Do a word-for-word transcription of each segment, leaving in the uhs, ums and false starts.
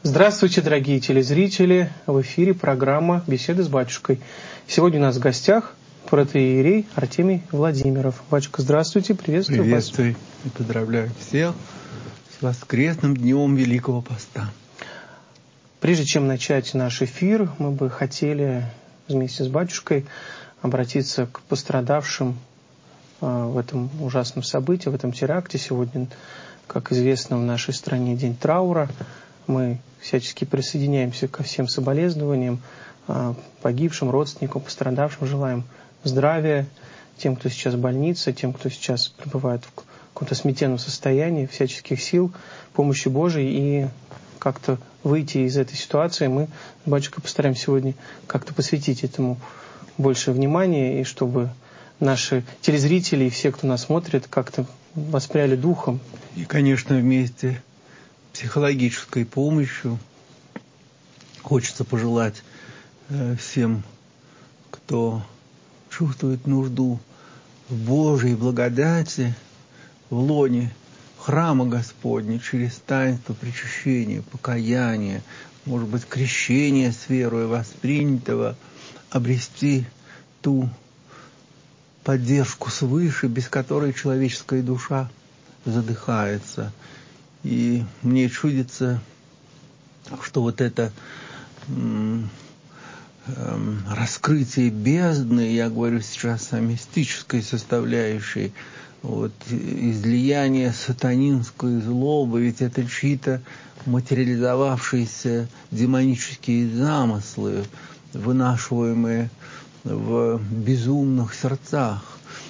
Здравствуйте, дорогие телезрители! В эфире программа «Беседы с батюшкой». Сегодня у нас в гостях протоиерей Артемий Владимиров. Батюшка, здравствуйте, приветствую вас. Приветствую и поздравляю всех с воскресным днем Великого Поста. Прежде чем начать наш эфир, мы бы хотели вместе с батюшкой обратиться к пострадавшим в этом ужасном событии, в этом теракте. Сегодня, как известно, в нашей стране день траура. Мы всячески присоединяемся ко всем соболезнованиям погибшим, родственникам, пострадавшим. Желаем здравия тем, кто сейчас в больнице, тем, кто сейчас пребывает в каком-то смятенном состоянии, всяческих сил, помощи Божией. И как-то выйти из этой ситуации мы с батюшкой постараемся сегодня как-то посвятить этому больше внимания, и чтобы наши телезрители и все, кто нас смотрит, как-то воспряли духом. И, конечно, вместе с психологической помощью хочется пожелать э, всем, кто чувствует нужду в Божьей благодати, в лоне храма Господня, через таинство причащения, покаяния, может быть, крещения с верой воспринятого, обрести ту поддержку свыше, без которой человеческая душа задыхается. И мне чудится, что вот это м, м, раскрытие бездны, я говорю сейчас о мистической составляющей, вот, излияние сатанинской злобы, ведь это чьи-то материализовавшиеся демонические замыслы, вынашиваемые в безумных сердцах.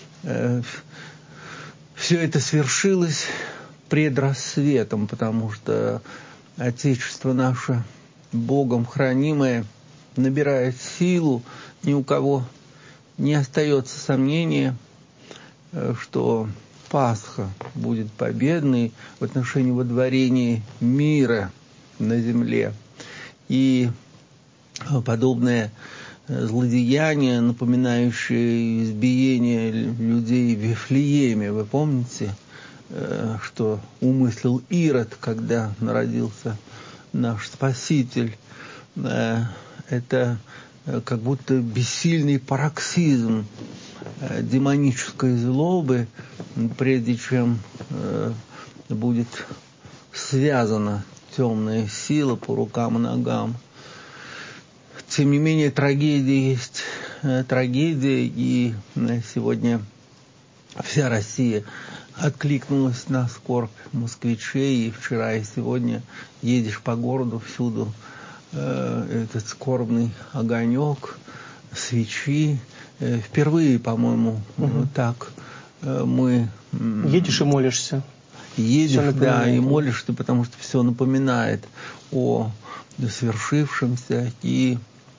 Все это свершилось пред рассветом, потому что Отечество наше, Богом хранимое, набирает силу. Ни у кого не остается сомнения, что Пасха будет победной в отношении водворения мира на земле. И подобное злодеяние, напоминающее избиение людей в Вифлееме, вы помните, что умыслил Ирод, когда народился наш Спаситель. Это как будто бессильный пароксизм демонической злобы, прежде чем будет связана темная сила по рукам и ногам. Тем не менее, трагедия есть трагедия, и сегодня вся Россия откликнулась на скорбь москвичей, и вчера и сегодня едешь по городу, всюду э, этот скорбный огонек, свечи. Э, впервые, по-моему, угу. так э, мы... Едешь и молишься. Едешь, да, и молишься, потому что все напоминает о свершившемся, и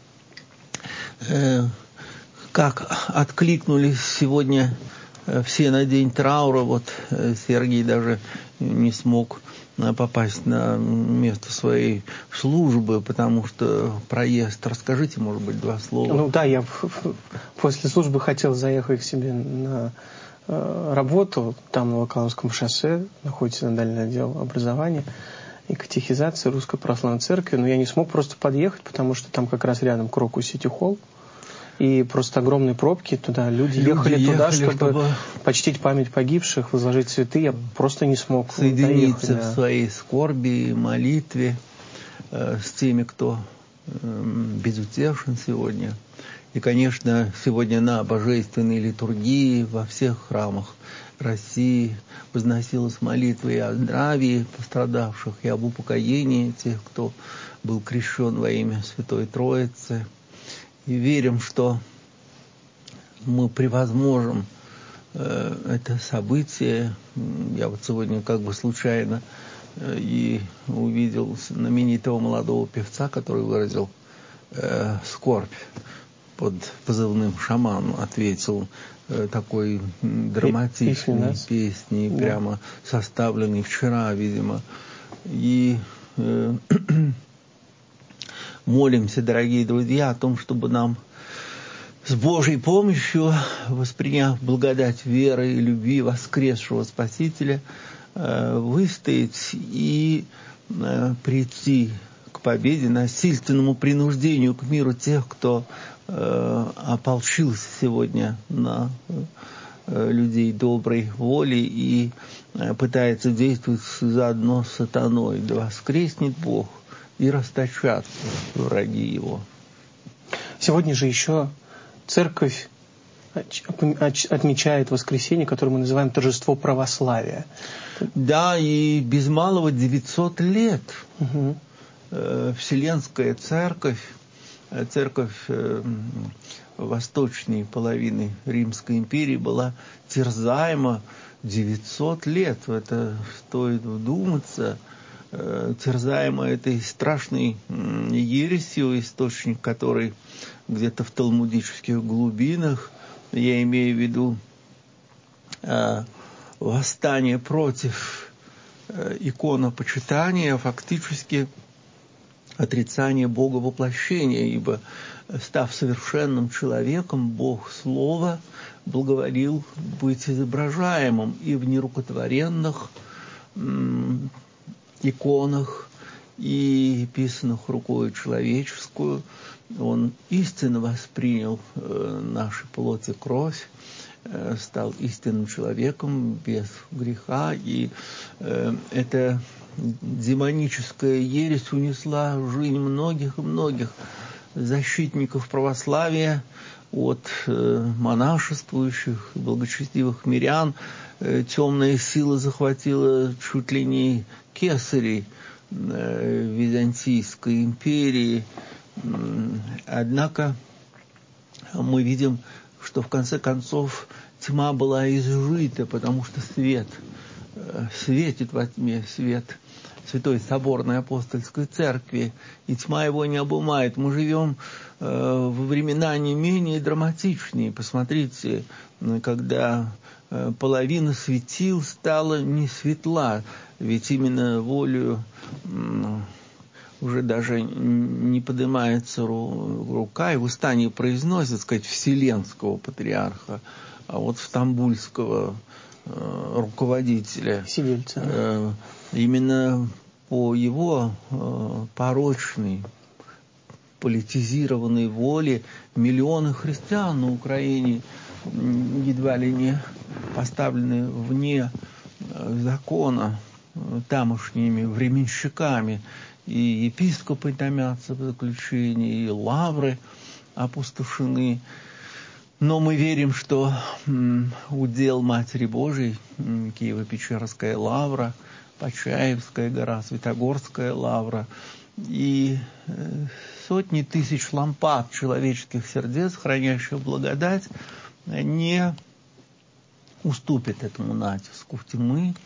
э, как откликнулись сегодня все на день траура. Вот Сергий даже не смог попасть на место своей службы, потому что проезд. Расскажите, может быть, два слова. Ну да, я после службы хотел заехать к себе на работу. Там на Волоколамском шоссе находится дальний отдел образования и катехизации Русской Православной Церкви. Но я не смог просто подъехать, потому что там как раз рядом Крокус Сити Холл. И просто огромные пробки туда. Люди, Люди ехали, ехали туда, чтобы, чтобы почтить память погибших, возложить цветы. Я просто не смог соединиться доехать, да. в своей скорби и молитве э, с теми, кто э, безутешен сегодня. И, конечно, сегодня на божественной литургии во всех храмах России возносилась молитва и о здравии пострадавших, и об упокоении тех, кто был крещен во имя Святой Троицы. И верим, что мы превозможем э, это событие. Я вот сегодня как бы случайно э, и увидел знаменитого молодого певца, который выразил э, скорбь под позывным «Шаман», ответил э, такой драматичной песней, да. Прямо составленной вчера, видимо. И э, молимся, дорогие друзья, о том, чтобы нам с Божьей помощью, восприняв благодать веры и любви воскресшего Спасителя, выстоять и прийти победе, насильственному принуждению к миру тех, кто э, ополчился сегодня на э, людей доброй воли и э, пытается действовать заодно с сатаной. Да воскреснет Бог и расточатся враги Его. Сегодня же еще церковь отмечает воскресенье, которое мы называем торжество православия. Да, и без малого девятьсот лет угу. Вселенская церковь, церковь восточной половины Римской империи была терзаема девятьсот лет. В это стоит вдуматься. Терзаема этой страшной ересью, источник которой где-то в талмудических глубинах, я имею в виду э, восстание против э, иконопочитания, фактически отрицание Бога воплощения, ибо, став совершенным человеком, Бог Слова благоволил быть изображаемым и в нерукотворенных м, иконах, и писанных рукой человеческую. Он истинно воспринял э, нашу плоть и кровь, э, стал истинным человеком без греха, и э, эта демоническая ересь унесла жизнь многих и многих защитников православия от э, монашествующих, благочестивых мирян. Э, темная сила захватила чуть ли не кесарей э, Византийской империи. Однако мы видим, что в конце концов тьма была изжита, потому что свет э, светит во тьме, свет Святой Соборной Апостольской Церкви, и тьма его не обумает. Мы живем э, во времена не менее драматичные. Посмотрите, когда э, половина светил стала не светла, ведь именно волею э, уже даже не поднимается рука, и в устании произносит, сказать, вселенского патриарха, а вот стамбульского э, руководителя. Сидельца. Э, именно по его э, порочной, политизированной воле миллионы христиан на Украине едва ли не поставлены вне э, закона э, тамошними временщиками. И епископы томятся в заключении, и лавры опустошены. Но мы верим, что м, удел Матери Божией, м, Киево-Печерская лавра, Почаевская гора, Святогорская лавра и э, сотни тысяч лампад человеческих сердец, хранящих благодать, не уступят этому натиску тьмы.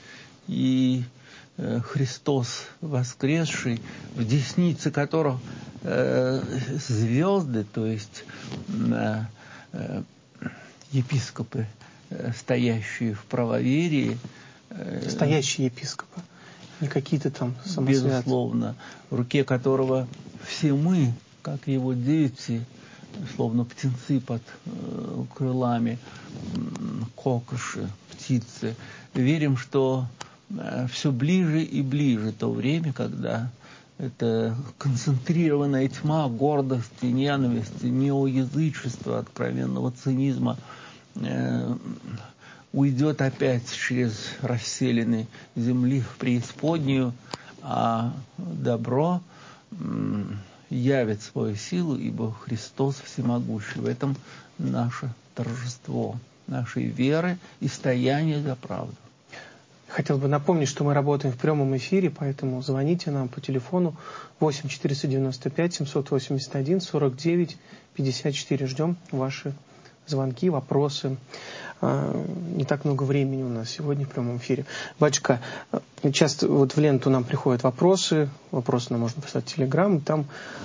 И э, Христос воскресший, в деснице которого э, звезды, то есть э, э, епископы, э, стоящие в правоверии, э, стоящие епископы, не какие-то там самосвятые. Безусловно, в руке которого все мы, как его дети, словно птенцы под э, крылами, э, кокоши, птицы, верим, что э, все ближе и ближе то время, когда эта концентрированная тьма гордости, ненависти, неоязычества, откровенного цинизма э, уйдет опять через расселены земли в преисподнюю, а добро э, явит свою силу, ибо Христос всемогущий. В этом наше торжество нашей веры и стояние за правду. Хотел бы напомнить, что мы работаем в прямом эфире, поэтому звоните нам по телефону восемь четыреста девяносто пять семьсот восемьдесят один сорок девять пятьдесят четыре. Ждем ваши звонки, вопросы. Не так много времени у нас сегодня в прямом эфире. Батюшка, часто вот в ленту нам приходят вопросы, вопросы нам можно писать в Телеграм, там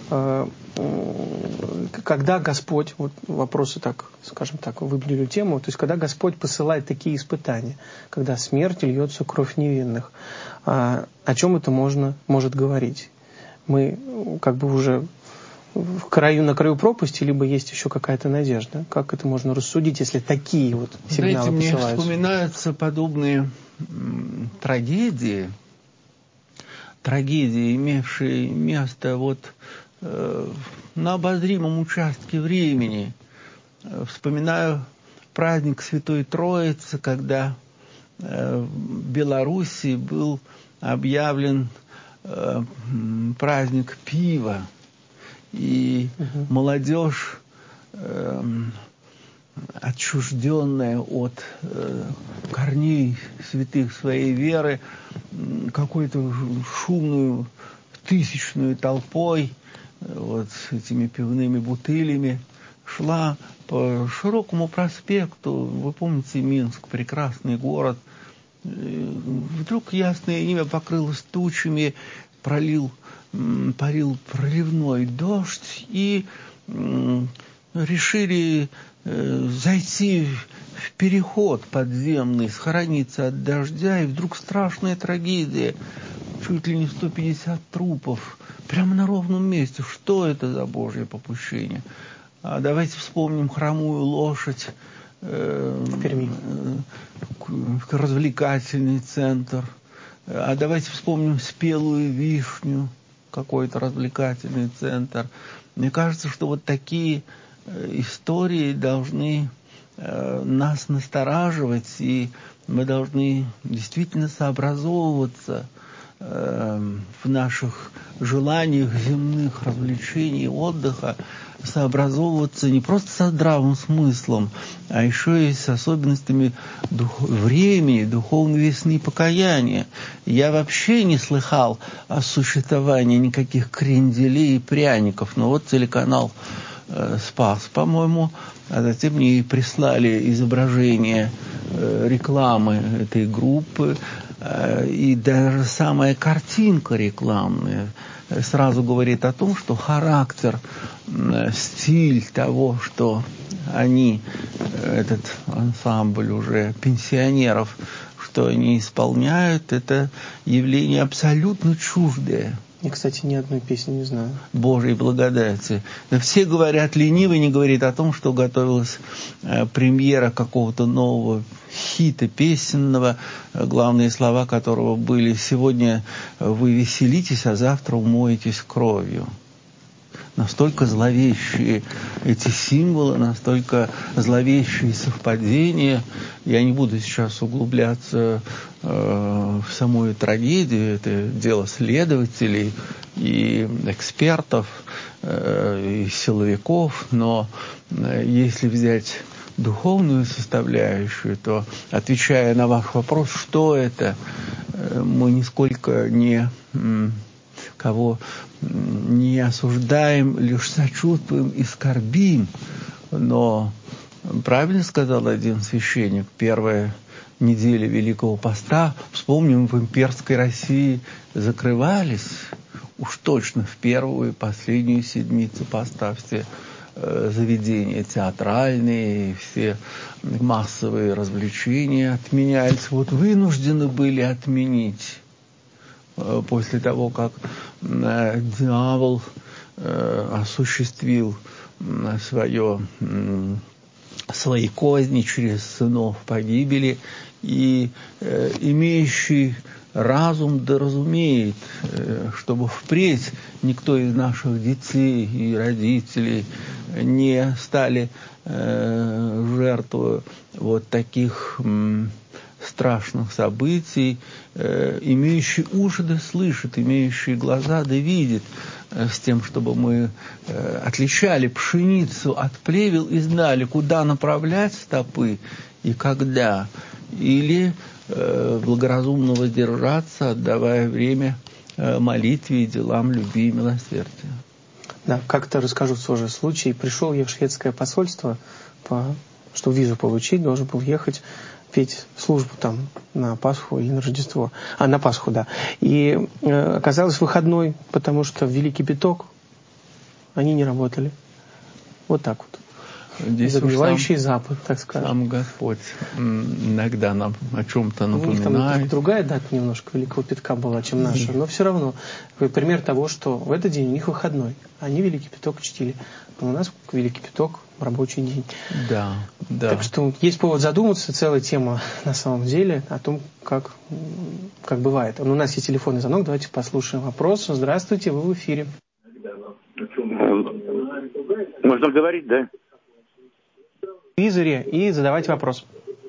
когда Господь, вот вопросы так, скажем так, выделили тему, то есть когда Господь посылает такие испытания, когда смерть льется кровь невинных, о чем это можно, может говорить? Мы как бы уже в краю, на краю пропасти, либо есть еще какая-то надежда? Как это можно рассудить, если такие вот сигналы Знаете, посылаются? Мне вспоминаются подобные м, трагедии, трагедии, имевшие место вот э, на обозримом участке времени. Вспоминаю праздник Святой Троицы, когда э, в Белоруссии был объявлен э, праздник пива, и угу. молодежь, э, отчужденная от э, корней святых своей веры, какой-то шумную тысячную толпой, вот с этими пивными бутылями, шла по широкому проспекту. Вы помните Минск, прекрасный город. Вдруг ясное небо покрылось тучами, пролил, парил проливной дождь, и решили зайти в переход подземный, схорониться от дождя, и вдруг страшная трагедия. Чуть ли не сто пятьдесят трупов прямо на ровном месте. Что это за Божье попущение? А давайте вспомним хромую лошадь, э, в Перми. Э, развлекательный центр. А давайте вспомним спелую вишню, какой-то развлекательный центр. Мне кажется, что вот такие истории должны э, нас настораживать, и мы должны действительно сообразовываться э, в наших желаниях земных развлечений, отдыха, сообразовываться не просто со здравым смыслом, а еще и с особенностями дух... времени, духовной весны и покаяния. Я вообще не слыхал о существовании никаких кренделей и пряников, но вот телеканал «Спас», по-моему, а затем мне прислали изображение э, рекламы этой группы, э, и даже самая картинка рекламная сразу говорит о том, что характер, э, стиль того, что они, этот ансамбль уже пенсионеров, что они исполняют, это явление абсолютно чуждое. Я, кстати, ни одной песни не знаю. Божьей благодати. Все говорят, ленивый не говорит о том, что готовилась э, премьера какого-то нового хита песенного, э, главные слова которого были: «Сегодня вы веселитесь, а завтра умоетесь кровью». Настолько зловещие эти символы, настолько зловещие совпадения. Я не буду сейчас углубляться э, в саму трагедию, это дело следователей и экспертов, э, и силовиков, но э, если взять духовную составляющую, то, отвечая на ваш вопрос, что это, э, мы нисколько не... М- кого не осуждаем, лишь сочувствуем и скорбим. Но правильно сказал один священник, первая неделя Великого Поста, вспомним, в имперской России закрывались уж точно в первую и последнюю седмицу поста все э, заведения театральные, все массовые развлечения отменялись. Вот вынуждены были отменить после того, как э, дьявол э, осуществил э, свое, э, свои козни через сынов погибели, и э, имеющий разум да разумеет, э, чтобы впредь никто из наших детей и родителей не стали э, жертвой вот таких э, страшных событий, э, имеющий уши да слышит, имеющий глаза да видит, э, с тем, чтобы мы э, отличали пшеницу от плевел и знали, куда направлять стопы и когда, или э, благоразумно воздержаться, отдавая время э, молитве и делам любви и милосердия. Да, как-то расскажу тоже случай. Пришел я в шведское посольство, по, чтобы визу получить, должен был ехать петь службу там на Пасху или на Рождество. А, на Пасху, да. И э, оказалось выходной, потому что в Великий Пяток они не работали. Вот так вот. загревающий Запад, так скажем. Сам Господь иногда нам о чем-то напоминает. У них там другая дата немножко Великого Пятка была, чем наша, но все равно пример того, что в этот день у них выходной, они Великий Пяток чтили, а у нас Великий Пяток рабочий день. Да, да. Так что есть повод задуматься, целая тема на самом деле о том, как, как бывает. У нас есть телефонный звонок, давайте послушаем вопрос. Здравствуйте, вы в эфире. Можно говорить, да? В телевизоре и задавать вопрос.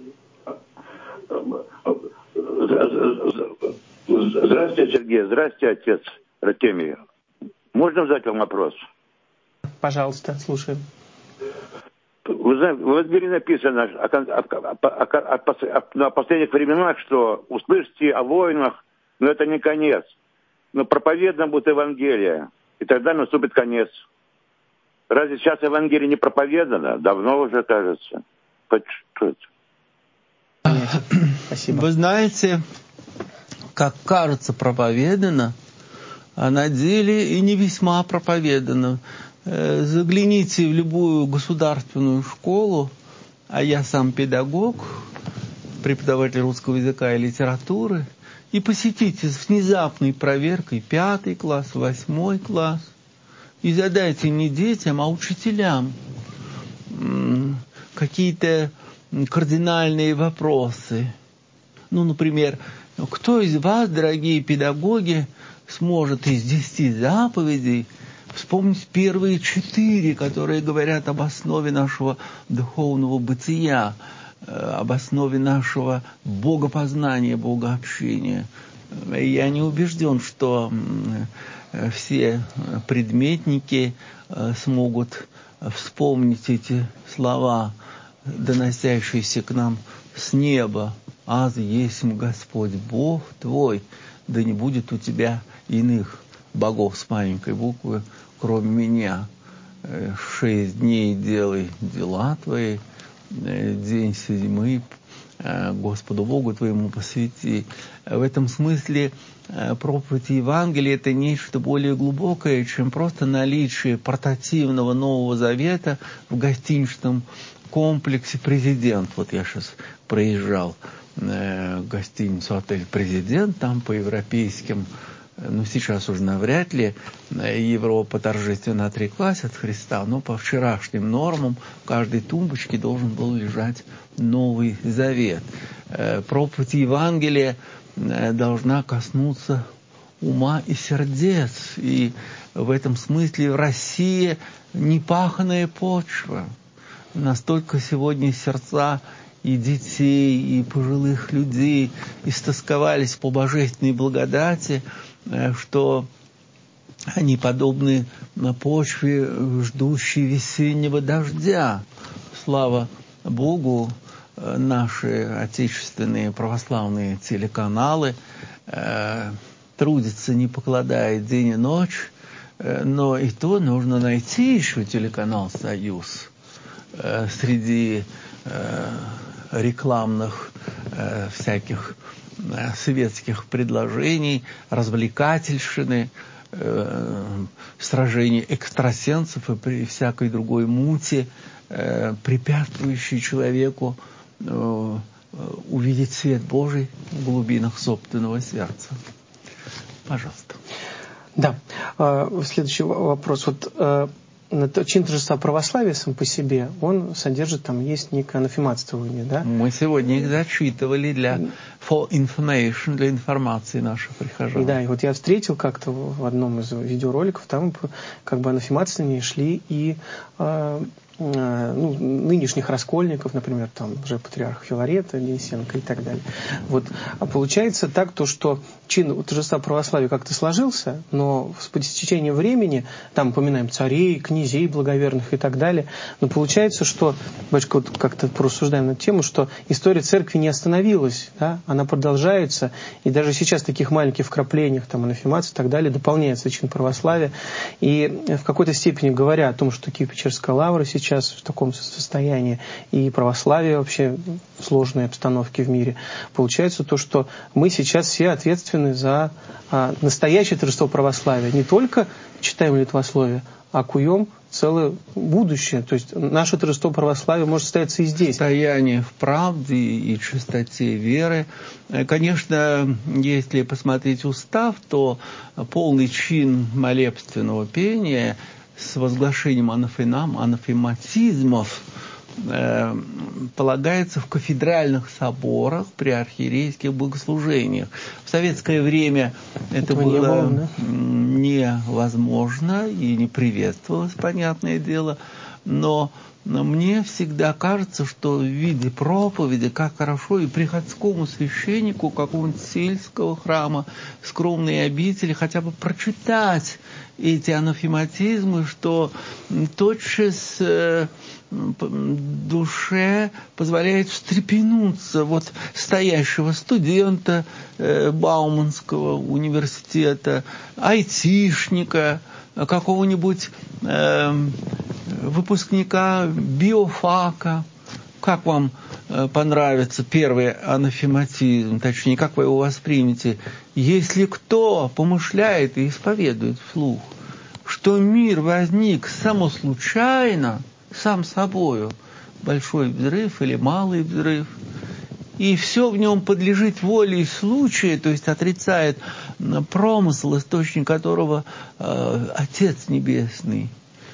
Здравствуйте, Сергей. Здравствуйте, отец Артемий. Можно задать вам вопрос? Пожалуйста, слушаем. Вы знаете, в Эвангелии написано о, о, о, о, о последних временах, что услышите о войнах, но это не конец. Но проповедано будет Евангелие, и тогда наступит конец. Разве сейчас Евангелие не проповедано? Давно уже, кажется. Что это? Спасибо. Вы знаете, как кажется проповедано, а на деле и не весьма проповедано. Загляните в любую государственную школу, а я сам педагог, преподаватель русского языка и литературы, и посетите с внезапной проверкой пятый класс, восьмой класс, и задайте не детям, а учителям какие-то кардинальные вопросы. Ну, например, кто из вас, дорогие педагоги, сможет из десяти заповедей вспомнить первые четыре, которые говорят об основе нашего духовного бытия, об основе нашего богопознания, богообщения. Я не убежден, что все предметники смогут вспомнить эти слова, доносящиеся к нам с неба. «Аз есмь Господь Бог твой, да не будет у тебя иных богов» с маленькой буквы, кроме меня. Шесть дней делай дела твои, день седьмой Господу Богу твоему посвяти. В этом смысле проповедь Евангелия — это нечто более глубокое, чем просто наличие портативного Нового Завета в гостиничном комплексе «Президент». Вот я сейчас проезжал в гостиницу «Отель Президент», там по европейским, ну сейчас уже навряд ли Европа торжественно отреклась от Христа, но по вчерашним нормам в каждой тумбочке должен был лежать Новый Завет. Проповедь Евангелия должна коснуться ума и сердец, и в этом смысле Россия непаханная почва. Настолько сегодня сердца и детей, и пожилых людей истосковались по божественной благодати, что они подобны на почве, ждущей весеннего дождя. Слава Богу, наши отечественные православные телеканалы э, трудятся, не покладая день и ночь, э, но и то нужно найти еще телеканал «Союз» э, среди э, рекламных э, всяких э, светских предложений, развлекательщины, э, сражений экстрасенсов и при всякой другой мути, э, препятствующей человеку э, увидеть свет Божий в глубинах собственного сердца. Пожалуйста. Да. Следующий вопрос. Вот чин торжества православия сам по себе, он содержит, там есть некое анафематствование, да? Мы сегодня их зачитывали для for information, для информации наших прихожан. И да, и вот я встретил как-то в одном из видеороликов, там как бы анафематствования шли и э, э, ну, нынешних раскольников, например, там уже патриарх Филарета, Денисенко и так далее. Вот. А получается так, то, что чин торжества православия как-то сложился, но с течением времени, там упоминаем царей, князей благоверных и так далее, но получается, что, батюшка, вот как-то порассуждаем на эту тему, что история церкви не остановилась, да? Она продолжается, и даже сейчас в таких маленьких вкраплениях, там, анафемации и так далее, дополняется чин православия, и в какой-то степени говоря о том, что Киево-Печерская лавра сейчас в таком состоянии, и православие вообще в сложной обстановке в мире, получается то, что мы сейчас все ответственны за а, настоящее торжество православия, не только читаем литвословие, окуем целое будущее. То есть наше торжество православия может состояться и здесь. Состояние в правде и чистоте веры. Конечно, если посмотреть устав, то полный чин молебственного пения с возглашением анафемам, анафематизмов э, полагается в кафедральных соборах при архиерейских богослужениях. В советское время это Этого было не было, да? невозможно и не приветствовалось, понятное дело, но Но мне всегда кажется, что в виде проповеди, как хорошо и приходскому священнику какого-нибудь сельского храма, скромной обители, хотя бы прочитать эти анафематизмы, что тотчас э, душе позволяет встрепенуться вот стоящего студента э, Бауманского университета, айтишника, какого-нибудь э, выпускника биофака. Как вам э, понравится первый анафематизм, точнее, как вы его воспримете? Если кто помышляет и исповедует вслух, что мир возник самослучайно, сам собою, большой взрыв или малый взрыв, и все в нем подлежит воле и случаю, то есть отрицает промысл, источник которого э, Отец Небесный,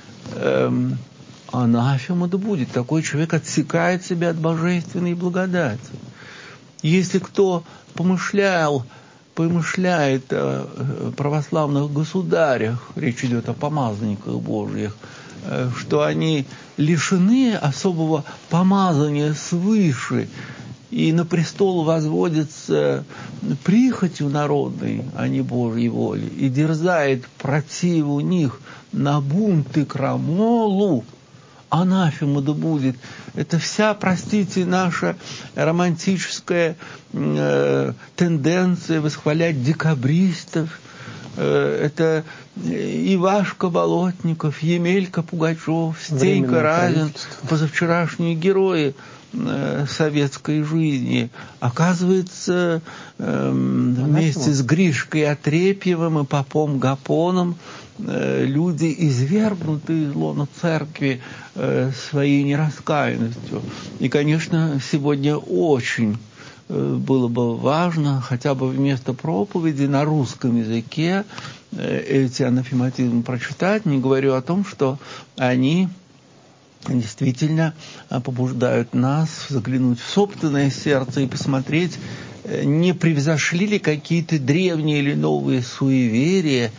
эм, анафема да будет. Такой человек отсекает себя от божественной благодати. Если кто помышлял, помышляет о православных государях, речь идет о помазанниках Божьих, что они лишены особого помазания свыше, и на престол возводится прихотью народной, а не Божьей воли, и дерзает противу них на бунт и крамолу, анафема да будет. Это вся, простите, наша романтическая э, тенденция восхвалять декабристов. Э, это Ивашка Болотников, Емелька Пугачев, Стенька Разин, позавчерашние герои э, советской жизни. Оказывается, э, вместе с Гришкой Отрепьевым и попом Гапоном люди, извергнутые из лона церкви э, своей нераскаянностью. И, конечно, сегодня очень э, было бы важно хотя бы вместо проповеди на русском языке э, эти анафематизмы прочитать, не говорю о том, что они действительно побуждают нас заглянуть в собственное сердце и посмотреть, не превзошли ли какие-то древние или новые суеверия,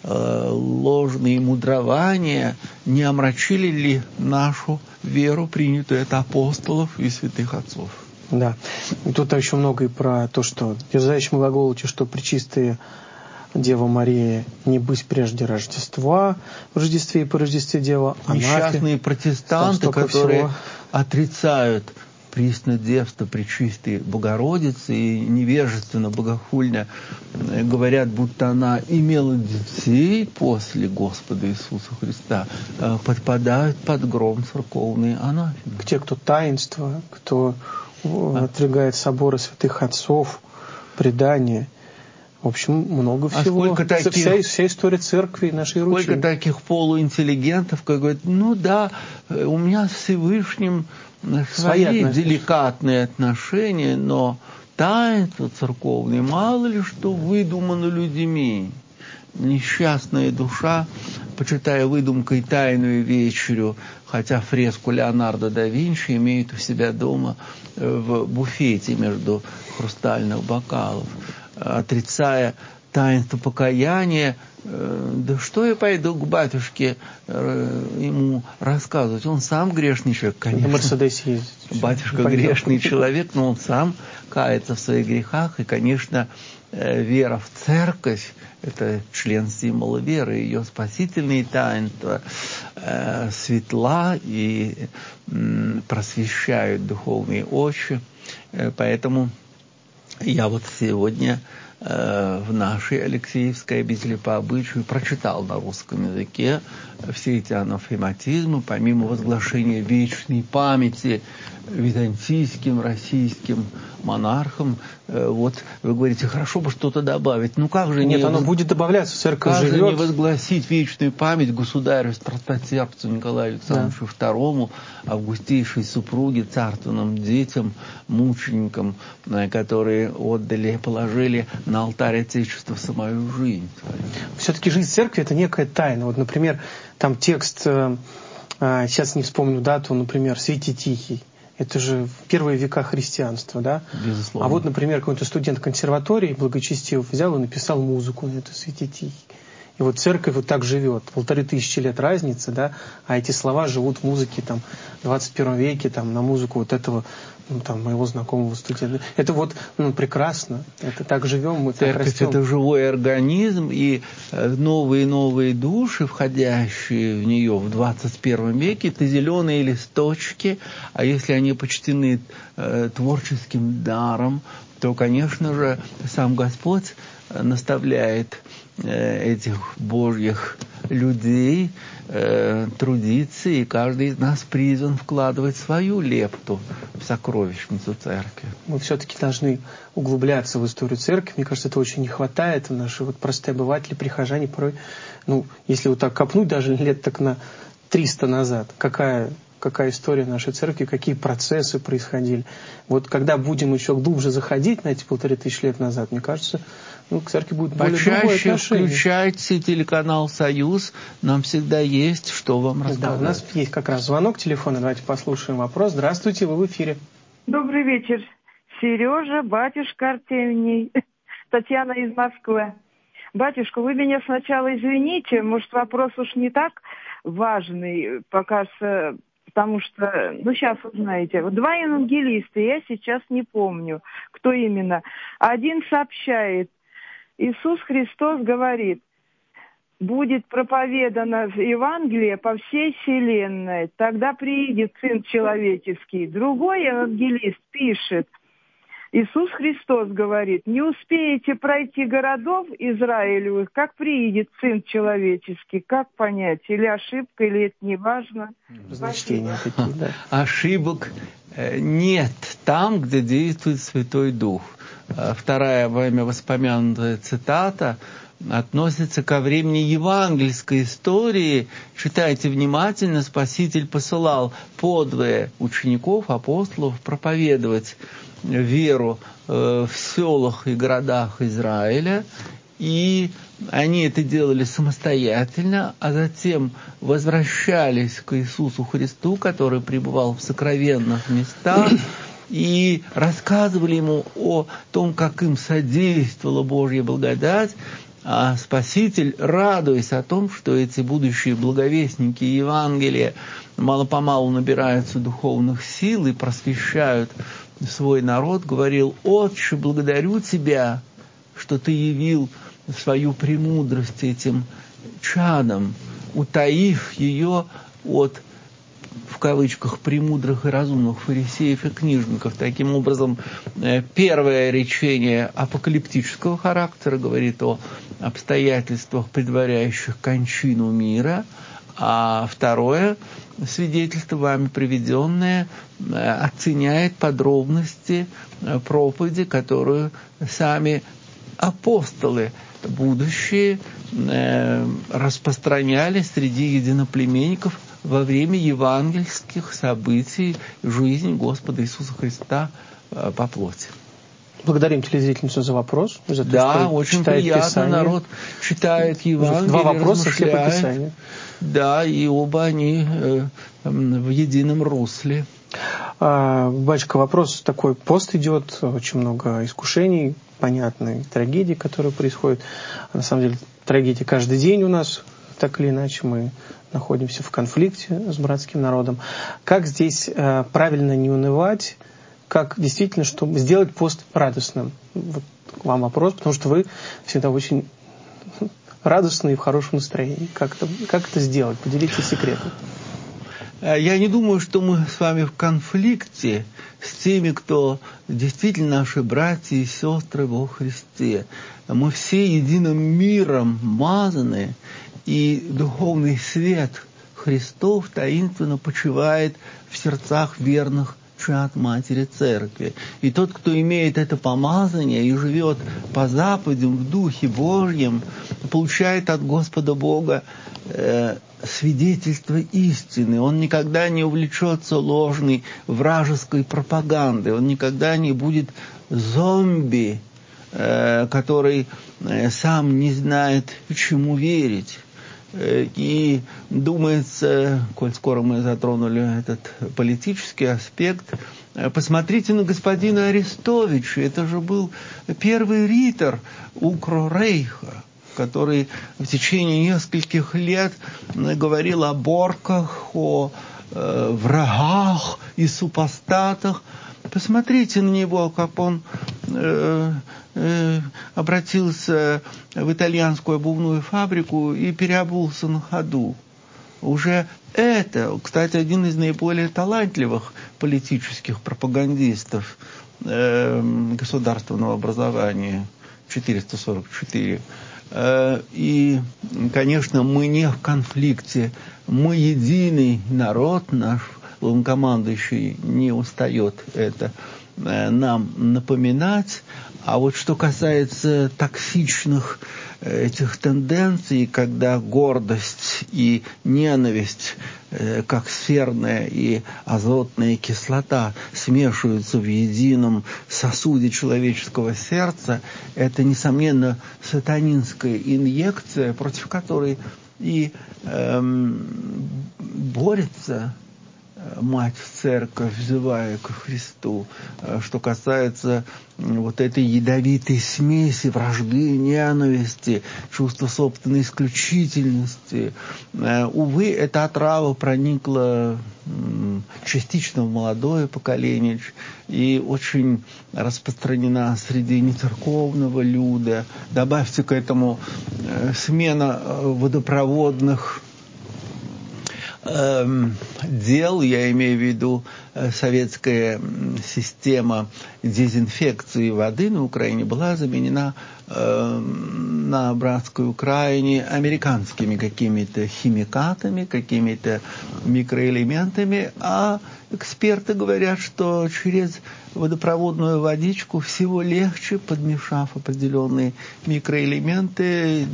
ложные мудрования, не омрачили ли нашу веру, принятую от апостолов и святых отцов. Да. И тут еще много и про то, что дерзающему глаголучи, что пречистая Дева Мария не быть прежде Рождества, в Рождестве и по Рождестве Дева. Несчастные протестанты, которые всего отрицают приснодевство Пречистой Богородицы и невежественно, богохульно говорят, будто она имела детей после Господа Иисуса Христа, подпадают под гром церковные анафемы. Те, кто таинство, кто отригает соборы святых отцов, предания. В общем, много всего. А сколько таких, вся, вся история церкви нашей Руси. Сколько таких полуинтеллигентов, которые говорят, ну да, у меня с Всевышним свои, свои деликатные отношения, но таинство церковное мало ли что выдумано людьми. Несчастная душа, почитая выдумкой тайную вечерю, хотя фреску Леонардо да Винчи имеет у себя дома в буфете между хрустальных бокалов, отрицая таинство покаяния, да что я пойду к батюшке ему рассказывать? Он сам грешный человек, конечно. На Мерседесе ездит. Батюшка грешный человек, но он сам кается в своих грехах. И, конечно, вера в церковь – это член символа веры, ее спасительные таинства э, светла и э, просвещают духовные очи. Э, поэтому я вот сегодня э, в нашей Алексеевской обители по обычаю прочитал на русском языке все эти анафематизмы, помимо возглашения вечной памяти византийским, российским монархам. Э, вот вы говорите, хорошо бы что-то добавить. Ну как же Нет, не оно воз... будет добавляться, церковь как живет. же не возгласить вечную память государю страстотерпцу Николаю Александровичу да. второму, августейшей супруге, царственным детям, мученикам, которые отдали, положили на алтарь Отечества самую жизнь. Все-таки жизнь церкви – это некая тайна. Вот, например, там текст, э, э, сейчас не вспомню дату, например, «Святий Тихий». Это же в первые века христианства, да? Безусловно. А вот, например, какой-то студент консерватории благочестивый взял и написал музыку на это «Святий Тихий». И вот церковь вот так живет. Полторы тысячи лет разницы, да? А эти слова живут в музыке там, в двадцать первом веке, там, на музыку вот этого, ну, там, моего знакомого студента. Это вот ну, прекрасно. Это так живем, мы так Церковь растем. — это живой организм, и новые-новые души, входящие в нее в двадцать первом веке, это зеленые листочки, а если они почтены э, творческим даром, то, конечно же, сам Господь наставляет э, этих Божьих людей э, трудиться, и каждый из нас призван вкладывать свою лепту в сокровищницу церкви. Мы все-таки должны углубляться в историю церкви. Мне кажется, это очень не хватает. Наши вот простые обыватели, прихожане порой, ну, если вот так копнуть даже лет так на триста назад, какая... какая история нашей церкви, какие процессы происходили. Вот когда будем еще глубже заходить на эти полторы тысячи лет назад, мне кажется, ну, к церкви будет более другое отношение. Почаще включайте телеканал «Союз», нам всегда есть, что вам рассказать. Да, у нас есть как раз звонок телефона, давайте послушаем вопрос. Здравствуйте, вы в эфире. Добрый вечер. Сережа, батюшка Артемий, Татьяна из Москвы. Батюшка, вы меня сначала извините, может, вопрос уж не так важный, пока с... Потому что, ну, сейчас узнаете. Вот два евангелиста, я сейчас не помню, кто именно. Один сообщает, Иисус Христос говорит, будет проповедано Евангелие по всей вселенной, тогда приидет Сын Человеческий. Другой евангелист пишет, Иисус Христос говорит, не успеете пройти городов Израилевых, как приидет Сын Человеческий. Как понять? Или ошибка, или это не важно? Значения такие, да. Ошибок нет там, где действует Святой Дух. Вторая вами воспомянутая цитата относится ко времени евангельской истории. Читайте внимательно, Спаситель посылал подвое учеников, апостолов проповедовать веру э, в селах и городах Израиля, и они это делали самостоятельно, а затем возвращались к Иисусу Христу, который пребывал в сокровенных местах, и рассказывали ему о том, как им содействовала Божья благодать, а Спаситель, радуясь о том, что эти будущие благовестники Евангелия мало-помалу набираются духовных сил и просвещают свой народ, говорил: «Отче, благодарю Тебя, что Ты явил свою премудрость этим чадам, утаив ее от, в кавычках, премудрых и разумных фарисеев и книжников». Таким образом, первое речение апокалиптического характера говорит о обстоятельствах, предваряющих кончину мира, а второе свидетельство, вами приведенное, оценяет подробности проповеди, которую сами апостолы будущие распространяли среди единоплеменников во время евангельских событий жизни Господа Иисуса Христа по плоти. Благодарим телезрительницу за вопрос. За то, да, что очень читает приятно, Писание. Народ читает Евангелие, Два вопроса, все по Писанию. Да, и оба они э, в едином русле. А, батюшка, вопрос такой. Пост идет, очень много искушений, понятной трагедии, которые происходят. На самом деле, трагедия каждый день у нас, так или иначе, мы находимся в конфликте с братским народом. Как здесь э, правильно не унывать? Как действительно, чтобы сделать пост радостным? Вот к вам вопрос, потому что вы всегда очень радостны и в хорошем настроении. Как это, как это сделать? Поделитесь секретом. Я не думаю, что мы с вами в конфликте с теми, кто действительно наши братья и сестры во Христе. Мы все единым миром мазаны, и духовный свет Христов таинственно почивает в сердцах верных чад Матери Церкви. И тот, кто имеет это помазание и живет по заповедям в Духе Божьем, получает от Господа Бога э, свидетельство истины. Он никогда не увлечется ложной вражеской пропагандой. Он никогда не будет зомби, э, который э, сам не знает, чему верить. И думается, коль скоро мы затронули этот политический аспект, посмотрите на господина Арестовича. Это же был первый ритор Укррейха, который в течение нескольких лет говорил о борках, о э, врагах и супостатах. Посмотрите на него, как он э, э, обратился в итальянскую обувную фабрику и переобулся на ходу. Уже это, кстати, один из наиболее талантливых политических пропагандистов э, государственного образования, четыреста сорок четыре. Э, и, конечно, мы не в конфликте, мы единый народ, наш главнокомандующий не устает это э, нам напоминать. А вот что касается токсичных э, этих тенденций, когда гордость и ненависть, э, как серная и азотная кислота, смешиваются в едином сосуде человеческого сердца, это, несомненно, сатанинская инъекция, против которой и э, борется Мать Церковь, взывая к Христу. Что касается вот этой ядовитой смеси вражды, ненависти, чувства собственной исключительности, увы, эта отрава проникла частично в молодое поколение и очень распространена среди нецерковного люда. Добавьте к этому смена водопроводных дел, я имею в виду советская система дезинфекции воды на Украине была заменена э, на братской Украине американскими какими-то химикатами, какими-то микроэлементами, а эксперты говорят, что через водопроводную водичку всего легче, подмешав определенные микроэлементы,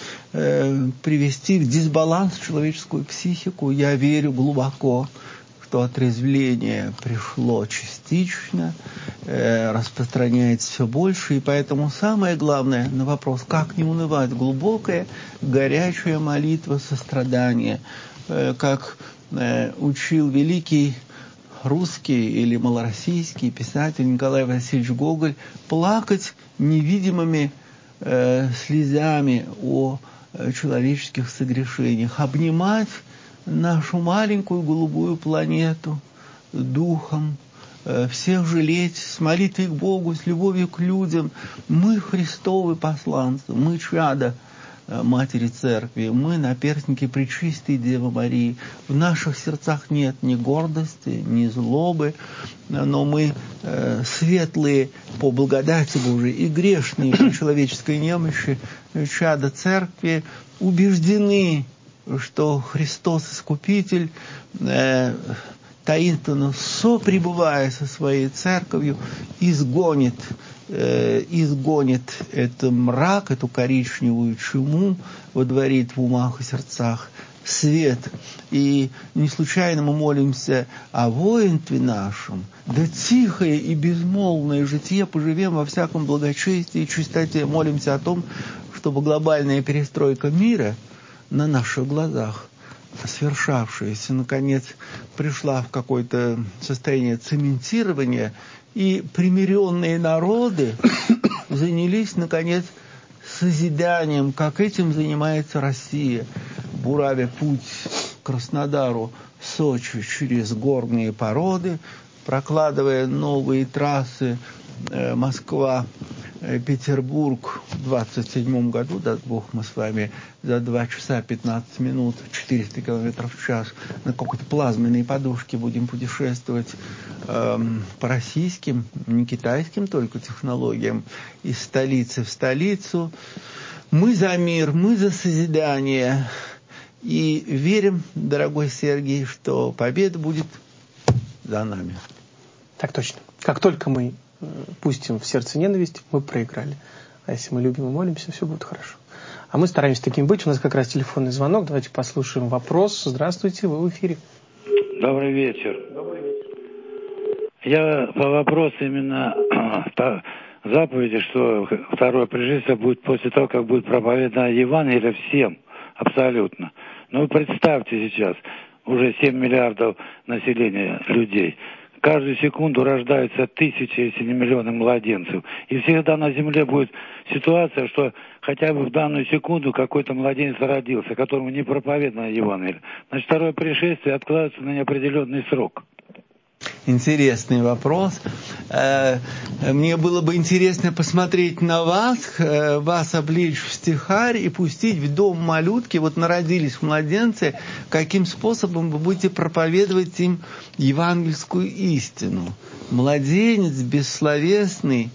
э, привести в дисбаланс человеческую психику. Я верю глубоко, что отрезвление пришло частично, э, распространяется все больше, и поэтому самое главное на вопрос, как не унывать, глубокая, горячая молитва сострадания, э, как э, учил великий русский или малороссийский писатель Николай Васильевич Гоголь, плакать невидимыми э, слезами о э, человеческих согрешениях, обнимать нашу маленькую голубую планету духом, э, всех жалеть, с молитвой к Богу, с любовью к людям. Мы Христовы посланцы, мы чада Матери Церкви, мы наперстники Пречистой Девы Марии. В наших сердцах нет ни гордости, ни злобы, но мы э, светлые по благодати Божией и грешные по человеческой немощи чада Церкви, убеждены, что Христос Искупитель, э, таинственно сопребывая со своей Церковью, изгонит изгонит этот мрак, эту коричневую чуму, водворит в умах и сердцах свет. И не случайно мы молимся о воинстве нашем, да тихое и безмолвное житие поживем во всяком благочестии и чистоте. Молимся о том, чтобы глобальная перестройка мира на наших глазах, свершавшаяся, наконец, пришла в какое-то состояние цементирования, и примиренные народы занялись, наконец, созиданием, как этим занимается Россия, буравя путь к Краснодару, Сочи через горные породы, прокладывая новые трассы э, Москва, э, Петербург, двадцать седьмом году, даст Бог, мы с вами за два часа пятнадцать минут, четыреста километров в час на какой-то плазменной подушке будем путешествовать э, по российским, не китайским только технологиям, из столицы в столицу. Мы за мир, мы за созидание. И верим, дорогой Сергей, что победа будет за нами. Так точно. Как только мы пустим в сердце ненависть, мы проиграли. А если мы любим и молимся, все будет хорошо. А мы стараемся таким быть. У нас как раз телефонный звонок. Давайте послушаем вопрос. Здравствуйте, вы в эфире. Добрый вечер. Добрый вечер. Я по вопросу именно по заповеди, что второе пришествие будет после того, как будет проповедано Евангелие всем, абсолютно. Ну, представьте сейчас, уже семь миллиардов населения людей. Каждую секунду рождаются тысячи, если не миллионы младенцев. И всегда на земле будет ситуация, что хотя бы в данную секунду какой-то младенец родился, которому не проповедано Евангелие. Значит, второе пришествие откладывается на неопределенный срок. Интересный вопрос. Мне было бы интересно посмотреть на вас, вас облечь в стихарь и пустить в дом малютки. Вот народились младенцы, каким способом вы будете проповедовать им евангельскую истину? Младенец бессловесный,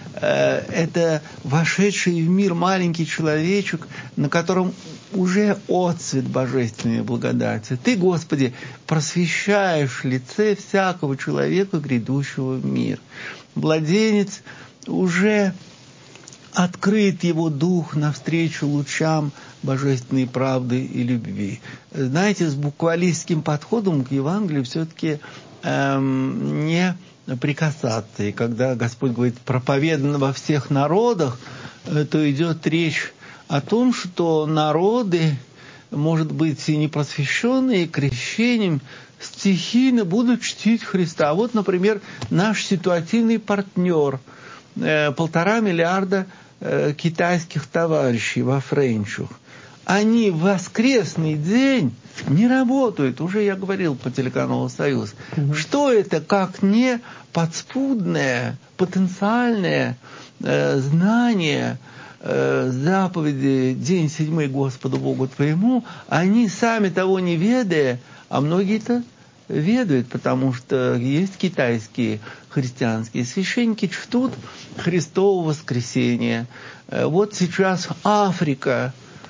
это вошедший в мир маленький человечек, на котором уже отцвет божественной благодати. Ты, Господи, просвещаешь лице всякого человека, грядущего в мир. Младенец уже открыт его дух навстречу лучам божественной правды и любви. Знаете, с буквалистским подходом к Евангелию все-таки эм, не прикасаться. И когда Господь говорит «проповедано во всех народах», то идет речь о том, что народы, может быть, и непросвещенные крещением, стихийно будут чтить Христа. Вот, например, наш ситуативный партнер, э, полтора миллиарда э, китайских товарищей во Френчух. Они в воскресный день не работают. Уже я говорил по телеканалу «Союз». Mm-hmm. Что это, как не подспудное, потенциальное э, знание заповеди «День седьмой Господу Богу твоему», они сами того не ведая, а многие-то ведают, потому что есть китайские христианские священники, чтут Христово воскресение. Вот сейчас Африка,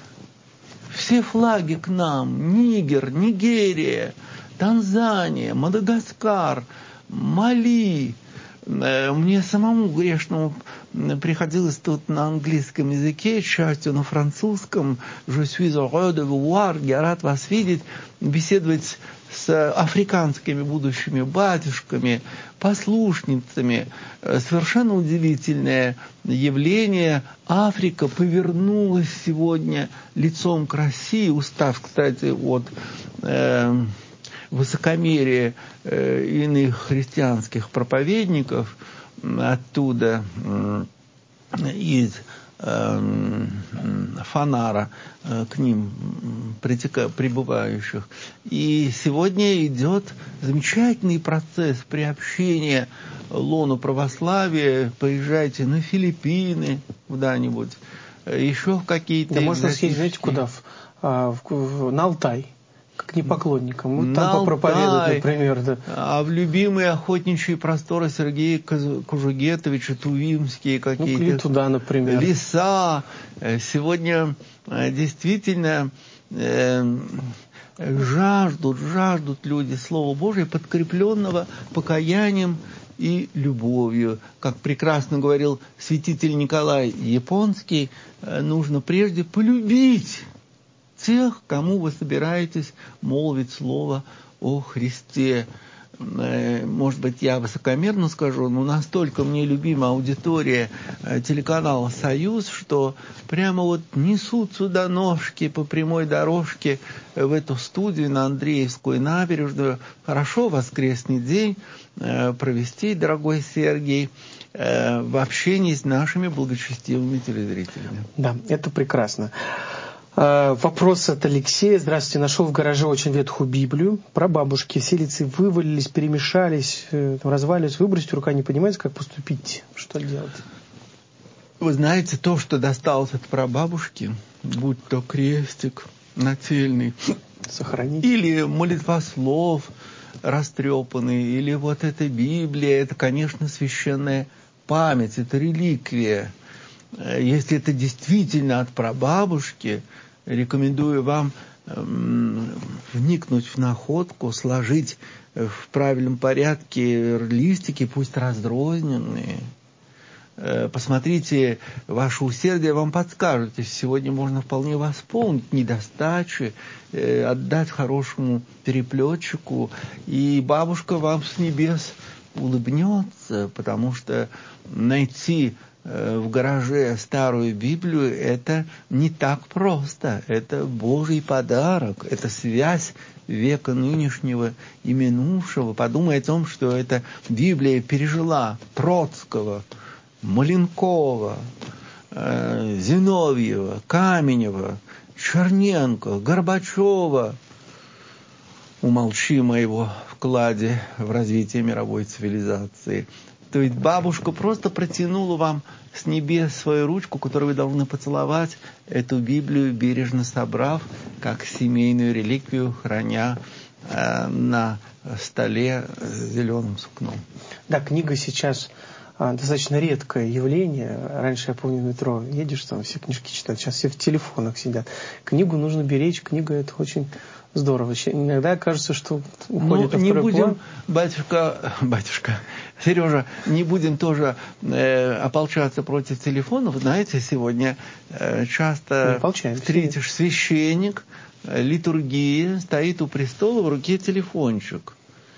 все флаги к нам, Нигер, Нигерия, Танзания, Мадагаскар, Мали. Мне самому грешному приходилось тут на английском языке, частью на французском, «Je suis heureux de vous voir», я рад вас видеть, беседовать с африканскими будущими батюшками, послушницами. Совершенно удивительное явление. Африка повернулась сегодня лицом к России, устав, кстати, от э, высокомерия э, иных христианских проповедников оттуда, э, из э, Фанара, э, к ним притека, прибывающих. И сегодня идет замечательный процесс приобщения лону православия. Поезжайте на Филиппины куда-нибудь, еще в какие-то... Да можно съездить, знаете, куда? В, в, в, на Алтай. Как не поклонникам. Вот там попроповедуют, например. Да. А в любимые охотничьи просторы Сергея Кужугетовича, Тувимские какие-то. Ну, или туда, например. Леса. Сегодня действительно э, жаждут, жаждут люди Слова Божия, подкрепленного покаянием и любовью. Как прекрасно говорил святитель Николай Японский, нужно прежде полюбить тех, кому вы собираетесь молвить слово о Христе. Может быть, я высокомерно скажу, но настолько мне любима аудитория телеканала «Союз», что прямо вот несут сюда ножки по прямой дорожке в эту студию на Андреевскую набережную. Хорошо воскресный день провести, дорогой Сергей, в общении с нашими благочестивыми телезрителями. Да, это прекрасно. Вопрос от Алексея. Здравствуйте. Нашел в гараже очень ветхую Библию. Про бабушки. Все лица вывалились, перемешались, развалились. Выбросить рука не поднимается. Как поступить? Что делать? Вы знаете, то, что досталось от прабабушки, будь то крестик нательный, Сохранить. или молитвослов растрепанный, или вот эта Библия, это, конечно, священная память, это реликвия. Если это действительно от прабабушки, рекомендую вам эм, вникнуть в находку, сложить в правильном порядке листики, пусть разрозненные. Э, посмотрите, ваше усердие вам подскажет. Сегодня можно вполне восполнить недостачи, э, отдать хорошему переплетчику, и бабушка вам с небес улыбнется, потому что найти в гараже старую Библию — это не так просто. Это Божий подарок, это связь века нынешнего и минувшего. Подумай о том, что эта Библия пережила Троцкого, Маленкова, э, Зиновьева, Каменева, Черненко, Горбачева. Умолчим о его вкладе в развитие мировой цивилизации. То есть бабушка просто протянула вам с небес свою ручку, которую вы должны поцеловать, эту Библию бережно собрав, как семейную реликвию, храня э, на столе с зеленым сукном. Да, книга сейчас а, достаточно редкое явление. Раньше, я помню, в метро едешь, там все книжки читают, сейчас все в телефонах сидят. Книгу нужно беречь, книга — это очень здорово. Иногда кажется, что уходит ну, на не второй будем, план. батюшка, батюшка, Сережа, не будем тоже э, ополчаться против телефонов. Знаете, сегодня э, часто встретишь священник, э, литургия, стоит у престола, в руке телефончик.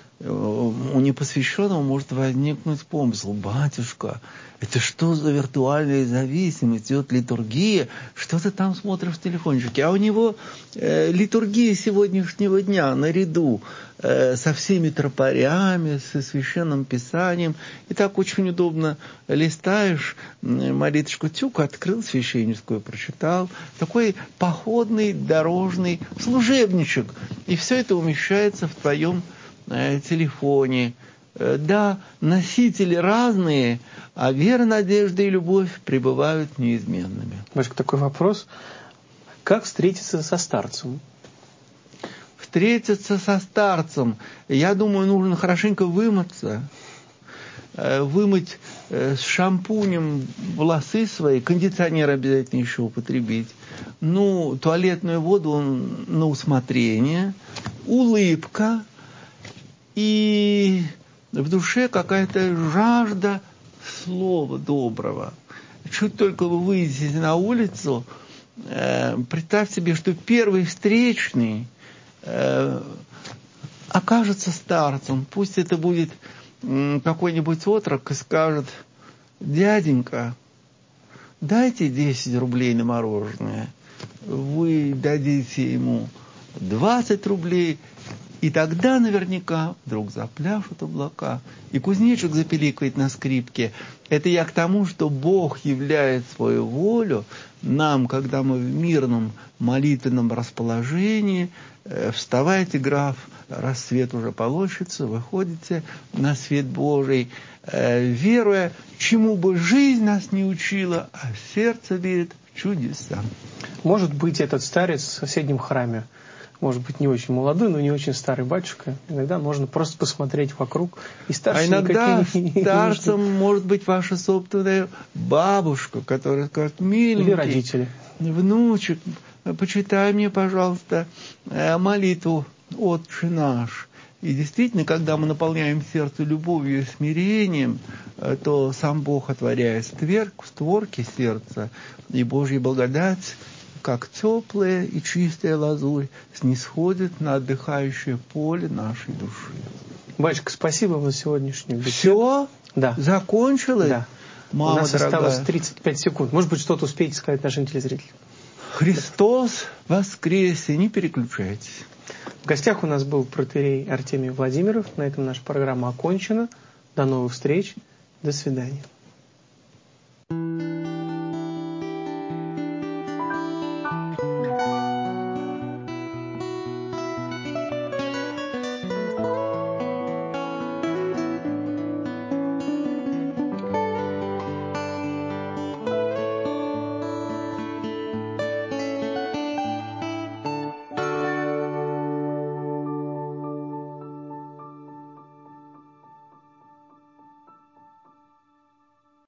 У непосвященного может возникнуть помысл: батюшка, это что за виртуальная зависимость? Идет литургия, что ты там смотришь в телефончике? А у него э, литургия сегодняшнего дня наряду э, со всеми тропарями, со священным писанием. И так очень удобно листаешь, молитвочку тюк, открыл священническую, прочитал. Такой походный, дорожный служебничек. И все это умещается в твоем телефоне. Да, носители разные, а вера, надежда и любовь пребывают неизменными. Батюшка, такой вопрос. Как встретиться со старцем? Встретиться со старцем, я думаю, нужно хорошенько вымыться, вымыть с шампунем волосы свои, кондиционер обязательно еще употребить, ну, туалетную воду на усмотрение, улыбка, и в душе какая-то жажда слова доброго. Чуть только вы выйдете на улицу, э, представь себе, что первый встречный э, окажется старцем. Пусть это будет э, какой-нибудь отрок и скажет: дяденька, дайте десять рублей на мороженое. Вы дадите ему двадцать рублей, и тогда наверняка вдруг запляшут облака, и кузнечик запеликает на скрипке. Это я к тому, что Бог являет свою волю нам, когда мы в мирном молитвенном расположении. Вставайте, граф, рассвет уже полощется, выходите на свет Божий, веруя, чему бы жизнь нас не учила, а сердце верит в чудеса. Может быть, этот старец в соседнем храме, может быть, не очень молодой, но не очень старый батюшка. Иногда можно просто посмотреть вокруг. И старше а иногда никакие старцем не может быть ваша собственная бабушка, которая скажет: миленький, или родители. Внучек, почитай мне, пожалуйста, молитву «Отче наш». И действительно, когда мы наполняем сердце любовью и смирением, то сам Бог, отворяя створки сердца, и Божья благодать, как теплая и чистая лазурь, снисходит на отдыхающее поле нашей души. Батюшка, спасибо вам за сегодняшнюю беседу. Все? Да. Закончилось? Да. Мама У нас дорогая, осталось тридцать пять секунд. Может быть, что-то успеете сказать нашим телезрителям? Христос воскресе, не переключайтесь. В гостях у нас был протоиерей Артемий Владимиров. На этом наша программа окончена. До новых встреч. До свидания.